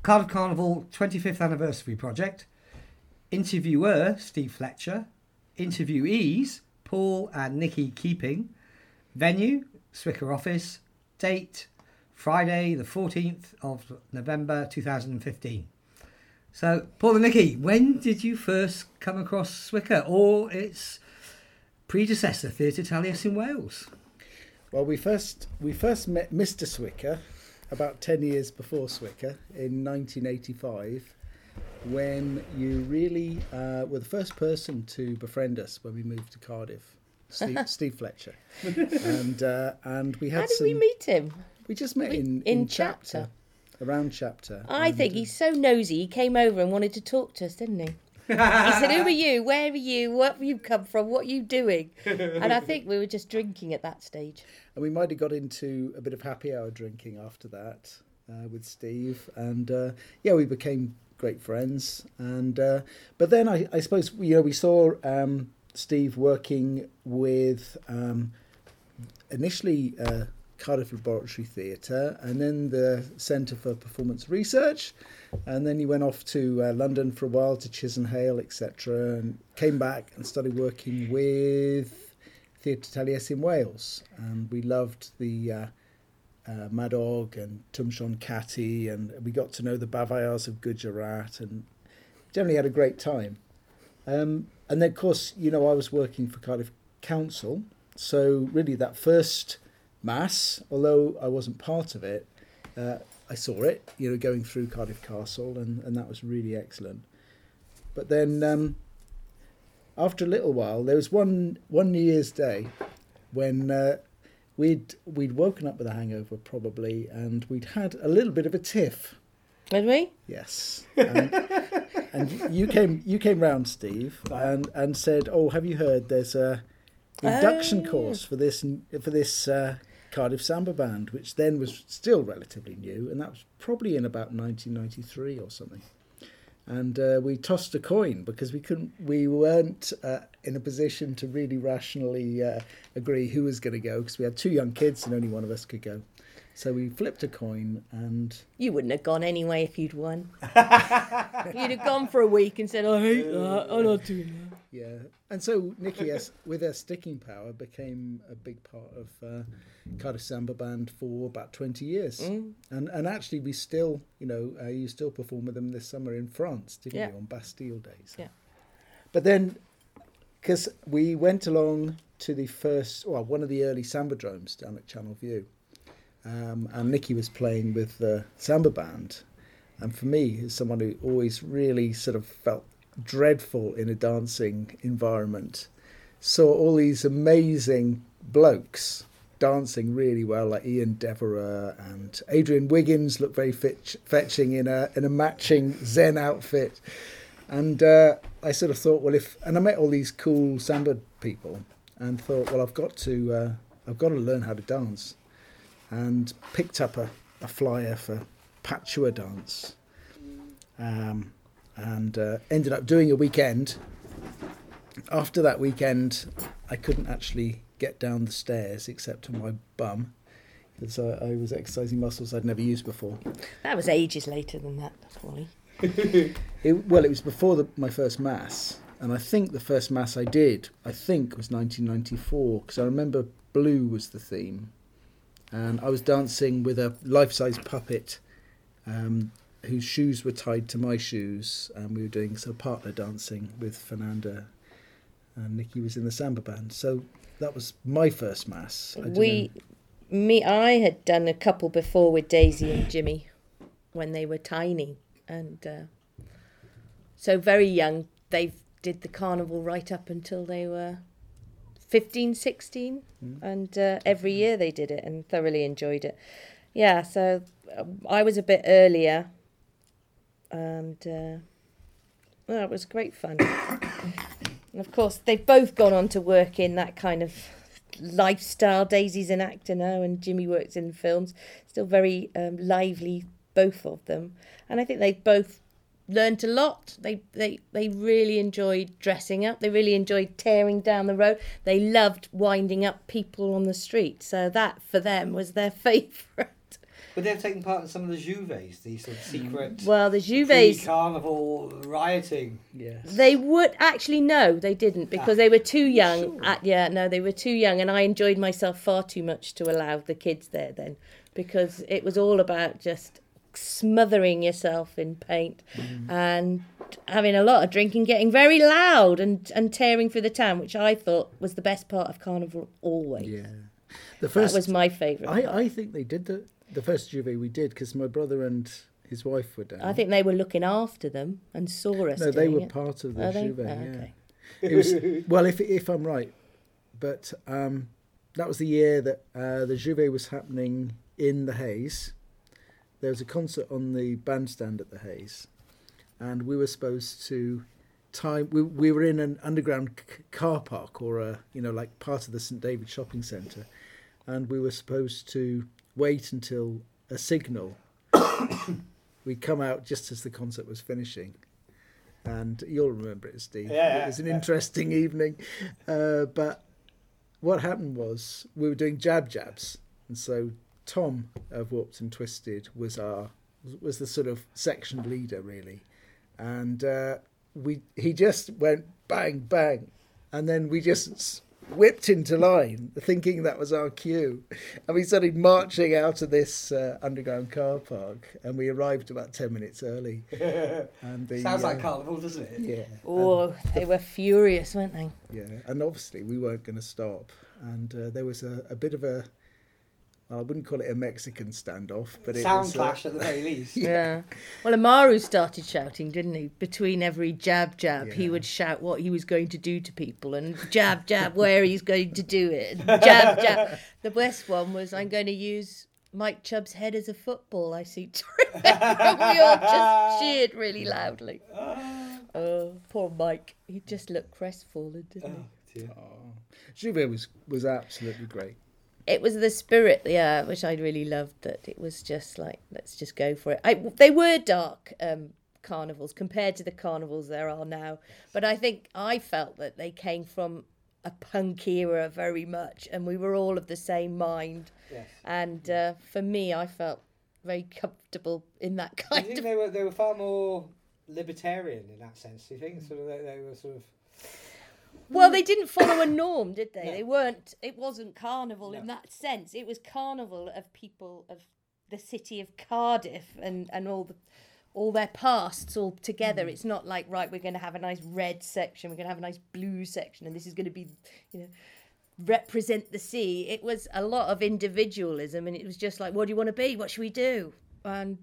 Cardiff Carnival 25th Anniversary Project. Interviewer, Steve Fletcher. Interviewees, Paul and Nikki Keeping. Venue, Swicker Office. Date, Friday the 14th of November 2015. So, Paul and Nikki, when did you first come across Swicker or its predecessor, Theatr Taliesin Wales? Well, we first met Mr. Swicker about 10 years before Swicker in 1985, when you really were the first person to befriend us when we moved to Cardiff, Steve Fletcher. And we had How did we meet him? We just met in Chapter. Around Chapter. I think he's so nosy. He came over and wanted to talk to us, didn't he? He said, "Who are you? Where are you? Where have you come from? What are you doing?" And I think we were just drinking at that stage. And we might have got into a bit of happy hour drinking after that with Steve. And we became great friends. And but then I suppose we saw Steve working with initially Cardiff Laboratory Theatre, and then the Centre for Performance Research, and then he went off to London for a while to Chisenhale, etc., and came back and started working with Theatr Taliesin Wales, and we loved the Madog and Tumshon Cati, and we got to know the Bavayars of Gujarat, and generally had a great time. And then, of course, I was working for Cardiff Council, so really that first Mass, although I wasn't part of it, I saw it, going through Cardiff Castle, and that was really excellent. But then, after a little while, there was one New Year's Day when we'd woken up with a hangover probably, and we'd had a little bit of a tiff. Had we? Yes. And you came round, Steve, and said, "Oh, have you heard? There's a induction course for this Cardiff Samba Band," which then was still relatively new, and that was probably in about 1993 or something. And we tossed a coin because we weren't in a position to really rationally agree who was going to go, because we had two young kids and only one of us could go. So we flipped a coin, and you wouldn't have gone anyway if you'd won. You'd have gone for a week and said, "I hate that, I'm not doing that." Yeah, and so Nikki, with her sticking power, became a big part of Cardiff Samba Band for about 20 years. And actually, we still, you still perform with them this summer in France, didn't you, on Bastille Days? Yeah. But then, because we went along to one of the early Sambadromes down at Channel View, and Nikki was playing with the Samba Band, and for me, as someone who always really sort of felt dreadful in a dancing environment, saw all these amazing blokes dancing really well, like Ian Devereux, and Adrian Wiggins looked very fetching in a matching Zen outfit, and I sort of thought, and I met all these cool samba people, and thought, well, I've got to learn how to dance, and picked up a flyer for Patua dance, and ended up doing a weekend. After that weekend, I couldn't actually get down the stairs except on my bum, because I was exercising muscles I'd never used before. That was ages later than that, Wally. It was before my first Mass, and I think the first Mass I did, was 1994, because I remember Blue was the theme, and I was dancing with a life-size puppet whose shoes were tied to my shoes, and we were doing sort of partner dancing with Fernanda, and Nikki was in the Samba Band. So that was my first Mass. I had done a couple before with Daisy and Jimmy when they were tiny, and so very young. They did the carnival right up until they were 15, 16, and every year they did it and thoroughly enjoyed it. Yeah, so I was a bit earlier, and it was great fun. And of course, they've both gone on to work in that kind of lifestyle. Daisy's an actor now, and Jimmy works in films. Still very lively, both of them. And I think they both learnt a lot. They really enjoyed dressing up. They really enjoyed tearing down the road. They loved winding up people on the street. So that, for them, was their favourite. But they've taken part in some of the Juves, these sort of secret Well, the Juves, carnival rioting. Yes. they would actually no, they didn't because they were too young. Sure. They were too young, and I enjoyed myself far too much to allow the kids there then, because it was all about just smothering yourself in paint and having a lot of drinking, getting very loud and tearing through the town, which I thought was the best part of Carnival always. Yeah. The first, That was my favourite. I think they did the first Juve we did because my brother and his wife were down. I think they were looking after them and saw us. No, they doing were it. part of the Are they? Juve. Oh, Yeah. okay. It was well, if I'm right, but that was the year that the Juve was happening in the Hayes. There was a concert on the bandstand at the Hayes, and we were supposed to time. We were in an underground car park or like part of the St David shopping centre, and we were supposed to wait until a signal. We'd come out just as the concert was finishing. And you'll remember it, Steve. Yeah, it was an interesting evening. But what happened was we were doing jabs. And so Tom of Warped and Twisted was the sort of section leader, really. And he just went bang, bang. And then we just whipped into line, thinking that was our cue. And we started marching out of this underground car park, and we arrived about 10 minutes early. And Sounds like Carnival, doesn't it? Yeah. Oh, they were furious, weren't they? Yeah, and obviously we weren't going to stop. And there was a bit of a, I wouldn't call it a Mexican standoff, but Sound it was clash at the very least. Yeah. Well, Amaru started shouting, didn't he? Between every jab, he Yeah. would shout what he was going to do to people, and jab, where he's going to do it. And jab. The best one was, I'm going to use Mike Chubb's head as a football. I see. We all just cheered really loudly. Oh, poor Mike. He just looked crestfallen, didn't he? Dear. Juve was absolutely great. It was the spirit, yeah, which I really loved. That it was just like, let's just go for it. They were dark carnivals compared to the carnivals there are now, but I felt that they came from a punk era very much, and we were all of the same mind. Yes. And for me, I felt very comfortable in that I kind think of. they were far more libertarian in that sense. Do you think sort of they were sort of. Well, they didn't follow a norm, did they? No. They weren't. It wasn't carnival in No. that sense. It was carnival of people of the city of Cardiff and all their pasts all together. It's not like, right, we're going to have a nice red section, we're going to have a nice blue section, and this is going to be, represent the sea. It was a lot of individualism, and it was just like, what do you want to be? What should we do? And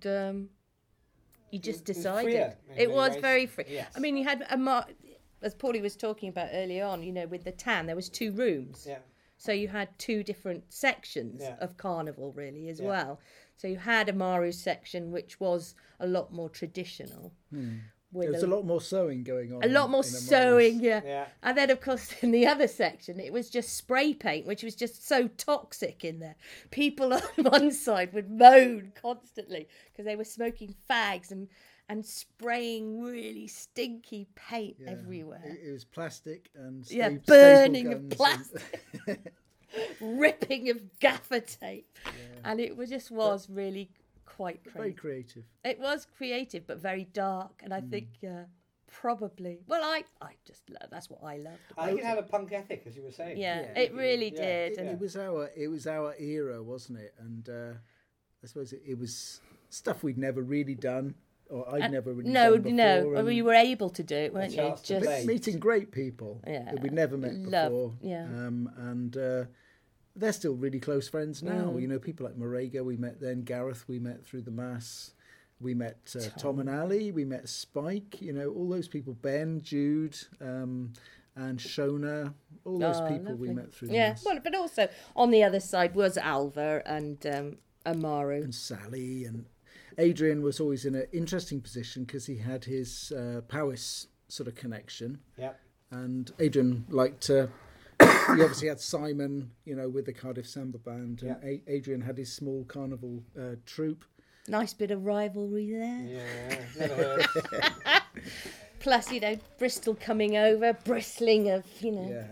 you just It was decided. freer in It many was ways. very free. Yes. I mean, you had as Paulie was talking about earlier on, with the Tan, there was 2 rooms. Yeah. So you had 2 different sections Yeah. of carnival, really, as Yeah. well. So you had Amaru's section, which was a lot more traditional. With There was a lot more sewing going on. a lot more in Amaris. sewing, yeah. Yeah. And then, of course, in the other section, it was just spray paint, which was just so toxic in there. People on one side would moan constantly because they were smoking fags and spraying really stinky paint Yeah. everywhere. It was plastic and Burning of staple guns plastic, ripping of gaffer tape. And it was really quite Very crazy. creative. It was creative, but very dark. And I think probably, well, I just that's what I loved. I think it had a punk ethic, as you were saying. Yeah, Yeah. it really Yeah. did. And It was our era, wasn't it? And I suppose it was stuff we'd never really done, or I'd never really done before. and you were able to do it, weren't you? chance to Just play. meeting great people Yeah. that we'd never met Love, before. yeah. And they're still really close friends now. Mm. People like Marega we met then, Gareth we met through the Mass. We met Tom and Ali, we met Spike, all those people, Ben, Jude, and Shona, all those people we lovely. met through the Yeah, Mass. well, but also on the other side was Alva and Amaru. And Sally, and Adrian was always in an interesting position because he had his Powys sort of connection. Yeah. And Adrian liked to... He obviously had Simon, with the Cardiff Samba Band, and Yeah. Adrian had his small carnival troupe. Nice bit of rivalry there. Yeah. Never heard. Plus, Bristol coming over, bristling of, Yeah.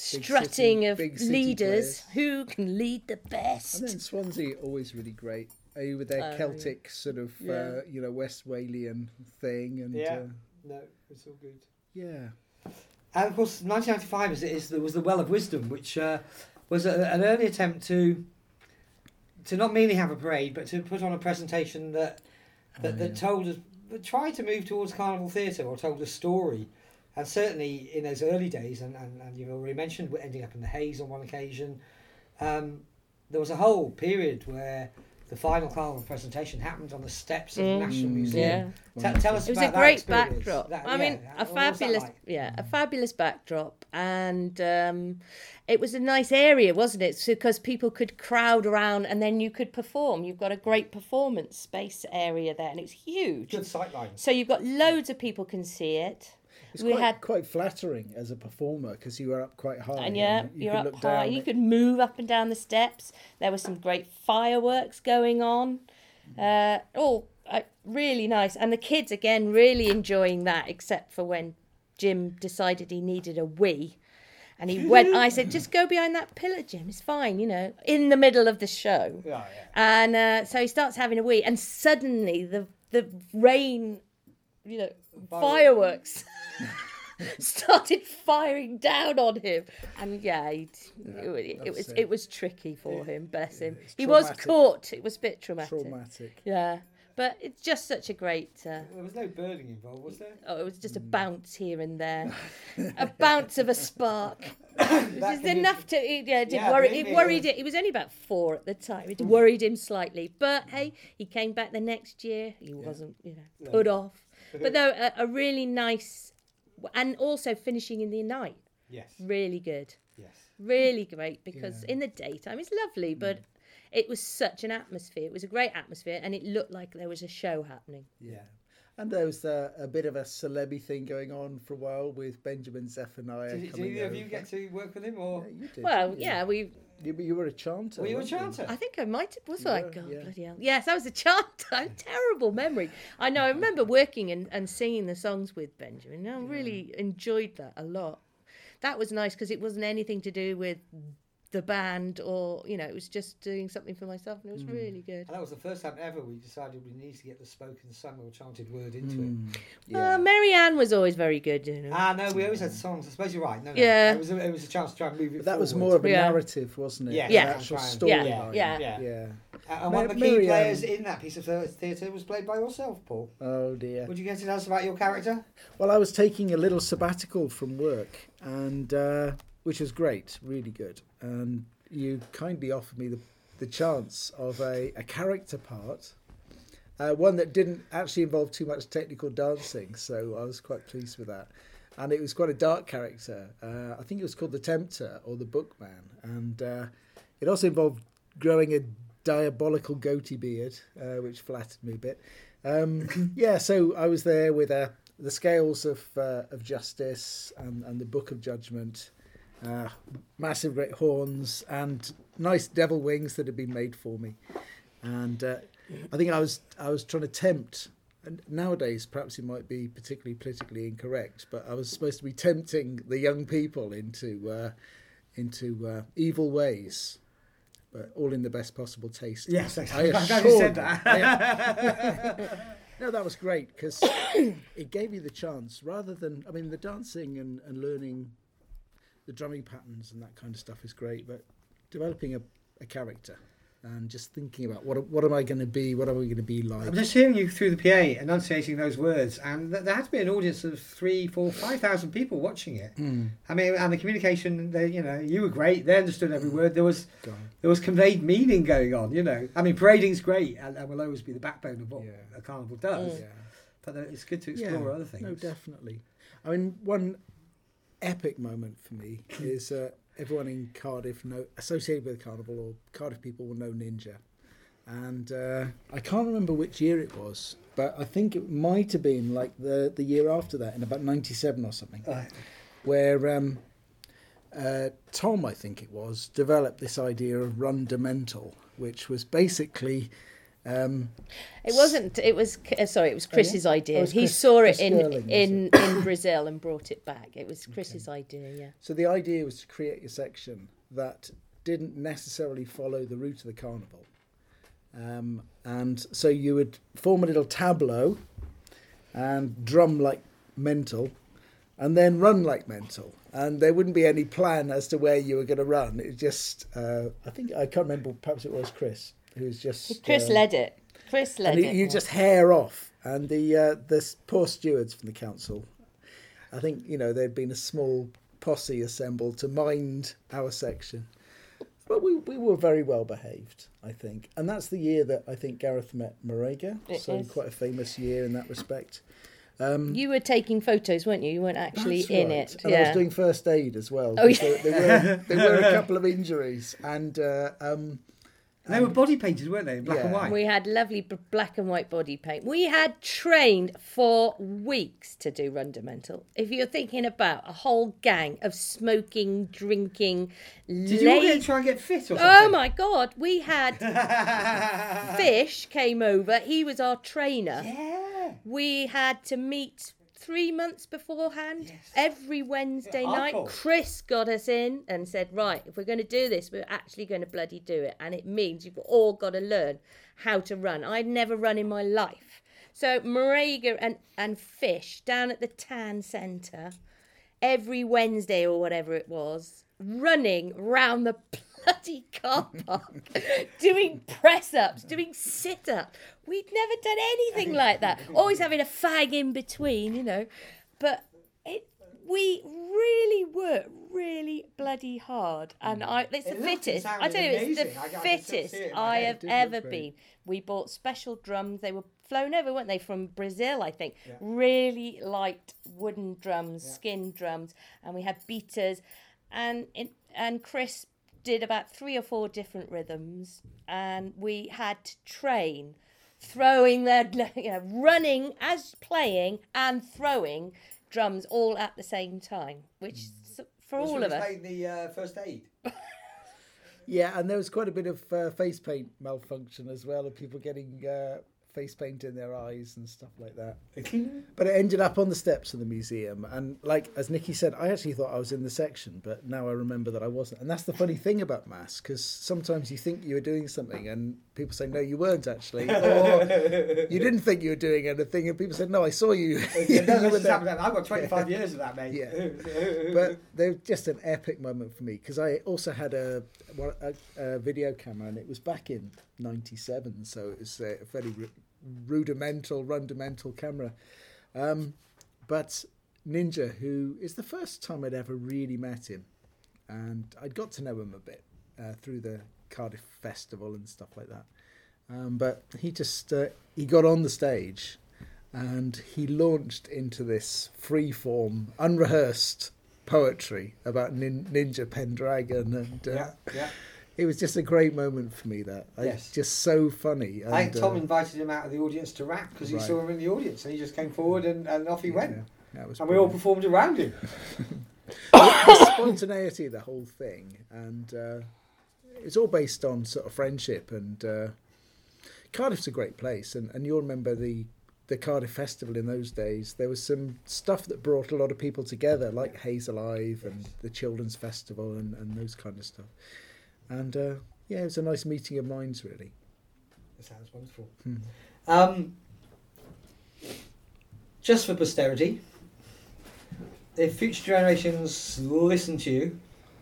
strutting city- of big city leaders. players. Who can lead the best? And then Swansea, always really great. with their Oh, Celtic sort of, Yeah. West Walian thing. And No, it's all good. yeah. And of course, 1995 there was the Well of Wisdom, which was an early attempt to not merely have a parade, but to put on a presentation that told us, that tried to move towards carnival theatre or told a story. And certainly in those early days, and you've already mentioned we're ending up in the Haze on one occasion, there was a whole period where the final carnival presentation happened on the steps of the National Museum. Tell us It was about a great that experience. backdrop. What was that like? A fabulous backdrop, and it was a nice area, wasn't it? Because people could crowd around, and then you could perform. You've got a great performance space area there, and it's huge. Good sightlines. So you've got loads of people can see it. It's quite flattering as a performer because you were up quite high. And you you're could up look high. down You it. could move up and down the steps. There were some great fireworks going on. Really nice. And the kids, again, really enjoying that, except for when Jim decided he needed a wee. And he went, I said, just go behind that pillar, Jim. It's fine, in the middle of the show. Yeah. And so he starts having a wee. And suddenly the rain, fireworks started firing down on him. And it was tricky for him, bless him. He was caught. It was a bit traumatic. Yeah. But it's just such a great... There was no burning involved, was there? Oh, it was just a bounce here and there. A bounce of a spark. Which is enough to... It worried it. He was only about 4 at the time. It worried him slightly. But, hey, he came back the next year. He wasn't, put off. But no, a really nice... And also finishing in the night. Yes. Really good. Yes. Really great, because in the daytime it's lovely, but... It was such an atmosphere. It was a great atmosphere, and it looked like there was a show happening. Yeah. And there was a bit of a celebi thing going on for a while with Benjamin Zephaniah. Did either of you get to work with him? Or? Yeah, you did. Well, You were a chanter. Were you a weren't you? chanter? I think I might have. Was I? were, God, yeah. bloody hell. Yes, I was a chanter. Terrible memory. I know. I remember working and singing the songs with Benjamin. I really enjoyed that a lot. That was nice because it wasn't anything to do with the band or it was just doing something for myself, and it was really good. And that was the first time ever we decided we needed to get the spoken sung or chanted word into it. Yeah. Mary Ann was always very good. No, we always had songs. I suppose you're right. No. Yeah. It was a chance to try and move it But that was forward. more of a Yeah. narrative, wasn't it? Yeah. An Yeah. actual Yeah. storyline. Yeah. And one of the key Mary Ann- players in that piece of theatre was played by yourself, Paul. Oh dear. Would you get to tell us about your character? Well, I was taking a little sabbatical from work, and which was great, really good. And you kindly offered me the chance of a character part, one that didn't actually involve too much technical dancing, so I was quite pleased with that. And it was quite a dark character. I think it was called the Tempter or the Bookman, and it also involved growing a diabolical goatee beard, which flattered me a bit. So I was there with the scales of justice and the Book of Judgment. Massive great horns and nice devil wings that had been made for me, and I think I was trying to tempt. And nowadays, perhaps it might be particularly politically incorrect, but I was supposed to be tempting the young people into evil ways, but all in the best possible taste. Yes, I I'm glad you assured said them. that. No, that was great because it gave you the chance, rather than the dancing and learning the drumming patterns and that kind of stuff is great, but developing a character and just thinking about what am I going to be, what are we going to be like. I'm just hearing you through the PA enunciating those words, and there had to be an audience of 3, 4, 5,000 people watching it. And the communication, you were great. They understood every word. There was conveyed meaning going on. Parading's great and will always be the backbone of what a carnival does. But it's good to explore other things. No, definitely. One epic moment for me is everyone in Cardiff associated with the carnival, or Cardiff people will know Ninja, and I can't remember which year it was, but I think it might have been like the year after that, in about 97 or something, where Tom, I think it was, developed this idea of Rundamental, which was basically It wasn't. It was. Sorry, it was Chris's idea. Oh, it was He Chris- saw Chris it Sterling, in Brazil and brought it back. It was Chris's idea. Yeah. So the idea was to create a section that didn't necessarily follow the route of the carnival, And so you would form a little tableau and drum like mental and then run like mental. And there wouldn't be any plan as to where you were going to run. It just, I can't remember, perhaps it was Chris, who was just... Chris led it. Chris led it. You just hair off. And the poor stewards from the council, I think, there'd been a small posse assembled to mind our section. But we were very well behaved, I think. And that's the year that I think Gareth met Marega. So quite a famous year in that respect. You were taking photos, weren't you? You weren't actually in it. And I was doing first aid as well. Oh, yeah. There were a couple of injuries. And they were body painted, weren't they? Black and white. We had lovely black and white body paint. We had trained for weeks to do Rundamental. If you're thinking about a whole gang of smoking, drinking... Did you all try and get fit or something? Oh, my God. We had... Fish came over. He was our trainer. Yeah. We had to meet 3 months beforehand, Yes. every Wednesday night. Hardcore. Chris got us in and said, right, if we're going to do this, we're actually going to bloody do it. And it means you've all got to learn how to run. I'd never run in my life. So Marega and Fish down at the Tan Centre every Wednesday or whatever it was, running round the bloody car park, doing press-ups, doing sit-ups. We'd never done anything like that. Always having a fag in between, But we really worked really bloody hard. And it's the fittest. I tell you, it's the fittest I have ever been. We bought special drums. They were flown over, weren't they, from Brazil, I think. Yeah. Really light wooden drums, skin drums. And we had beaters. And Chris did about 3 or 4 different rhythms. And we had to train throwing running as playing and throwing drums all at the same time, which for all of us. Playing the first aid. Yeah, and there was quite a bit of face paint malfunction as well, of people getting face paint in their eyes and stuff like that. But it ended up on the steps of the museum, and as Nicky said, I actually thought I was in the section, but now I remember that I wasn't. And that's the funny thing about maths, because sometimes you think you were doing something and people say, no, you weren't actually, or you didn't think you were doing anything and people said, no, I saw you. I've got 25 years of that, mate. Yeah. But they're just an epic moment for me, because I also had a video camera, and it was back in 97, so it was a fairly rudamental camera. But Ninja, who is the first time I'd ever really met him, and I'd got to know him a bit through the Cardiff Festival and stuff like that. But he just he got on the stage and he launched into this free-form, unrehearsed poetry about Ninja Pendragon, and it was just a great moment for me. Just so funny. And, I think Tom invited him out of the audience to rap because he saw him in the audience, and he just came forward and off he went. And we all performed around him. The spontaneity of the whole thing, and it's all based on sort of friendship. And Cardiff's a great place, and you'll remember the Cardiff Festival in those days. There was some stuff that brought a lot of people together, like Hayes Alive and the Children's Festival and those kind of stuff. And it was a nice meeting of minds, really. That sounds wonderful. Just for posterity, if future generations listen to you,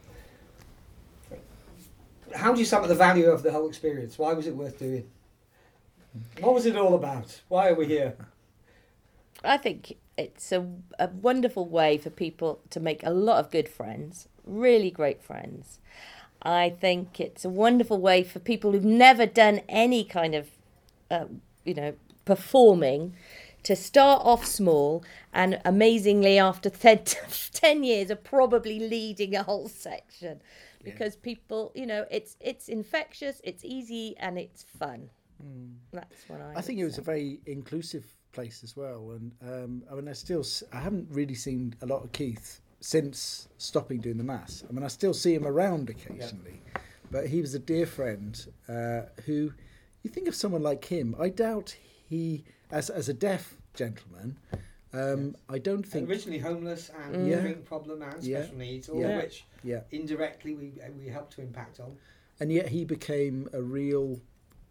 how do you sum up the value of the whole experience? Why was it worth doing? What was it all about? Why are we here? I think it's a wonderful way for people to make a lot of good friends, really great friends. I think it's a wonderful way for people who've never done any kind of, performing, to start off small, and amazingly after 10 years are probably leading a whole section, because people, it's infectious, it's easy, and it's fun. That's what I think it was a very inclusive place as well, and I haven't really seen a lot of Keith since stopping doing the mass. I still see him around occasionally, but he was a dear friend who, you think of someone like him, I doubt he, as a deaf gentleman, I don't think... Originally homeless and hearing problem and special needs, all of which indirectly we helped to impact on. And yet he became a real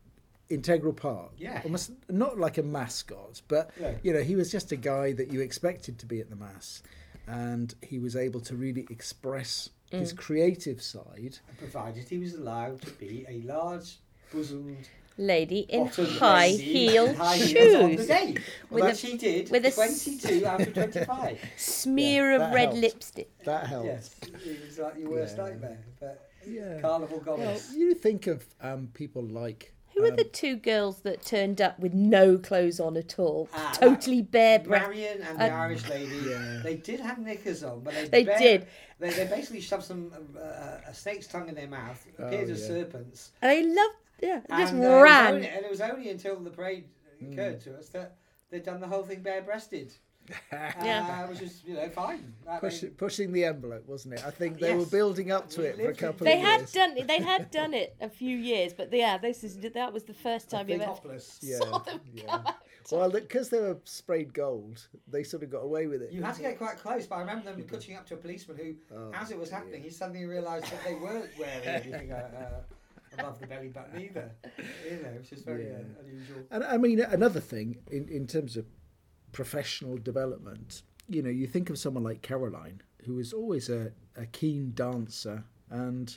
integral part. Yeah. Almost not like a mascot, but Yeah. he was just a guy that you expected to be at the mass, and he was able to really express his creative side. Provided he was allowed to be a large bosomed Lady in bottomed high lady heel in high heels on the shoes. day, With which he did with a 22 out of 25. Smear that of red helped. lipstick. That helped. Yes, it was like your worst Yeah. nightmare. But Yeah. Carnival Well, goddess. you think of people like Who were the two girls that turned up with no clothes on at all? Ah, Totally bare breast. Marion and the Irish lady, they did have knickers on, but They did. They basically shoved some a snake's tongue in their mouth, appeared as serpents, And I loved, just and ran. it was only until the parade occurred to us that they'd done the whole thing bare-breasted. Yeah. Which is fine. pushing the envelope, wasn't it? I think they were Yes. building up to it for a couple They of had years. done it. They had done it a few years, but that was the first time you ever topless. saw them Yeah. Well, because they were sprayed gold, they sort of got away with it. You had to get quite close, but I remember them catching up to a policeman who, as it was happening, he suddenly realised that they weren't wearing anything above the belly button either. Which is very unusual. And I mean, another thing in terms of professional development, you think of someone like Caroline, who was always a keen dancer and,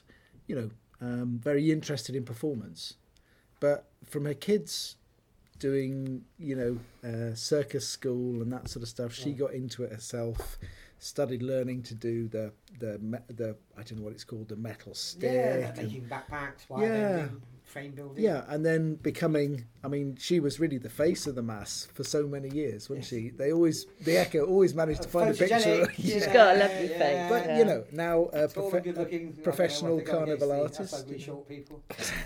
very interested in performance. But from her kids doing, circus school and that sort of stuff, she got into it herself, studied learning to do the I don't know what it's called, the metal stick. Making backpacks, frame building. Yeah, and then becoming, she was really the face of the mass for so many years, wasn't she? The Echo always managed to find a picture. Photogenic, She's got a lovely face. But, now a Tall and good-looking, professional carnival us artist. ugly short people.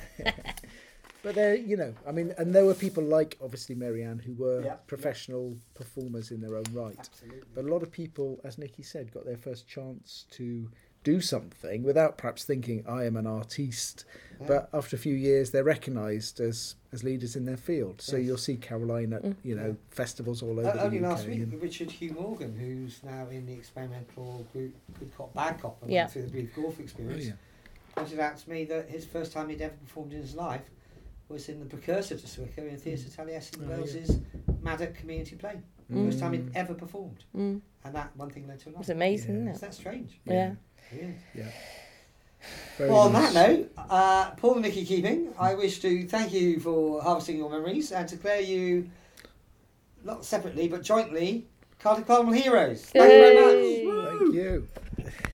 But there, and there were people like, obviously, Marianne, who were professional performers in their own right. Absolutely. But a lot of people, as Nikki said, got their first chance to do something without perhaps thinking, I am an artiste. Yeah. But after a few years, they're recognised as leaders in their field. So you'll see Caroline at, festivals all over the UK. Only last week, Richard Hugh Morgan, who's now in the experimental group Good Cop, Bad Cop, and went through the Brief Golf experience, pointed out to me that his first time he'd ever performed in his life was in the precursor to Swicker in Theatre Taliesin Wells's Maddock community play. First time he'd ever performed. And that one thing led to another. It's amazing, isn't it? Isn't that strange? Yeah. Yeah. Well, on that note, Paul and Nikki Keeping, I wish to thank you for harvesting your memories and declare you, not separately but jointly, Cardiff Carnival Heroes. Thank you very much. Thank you.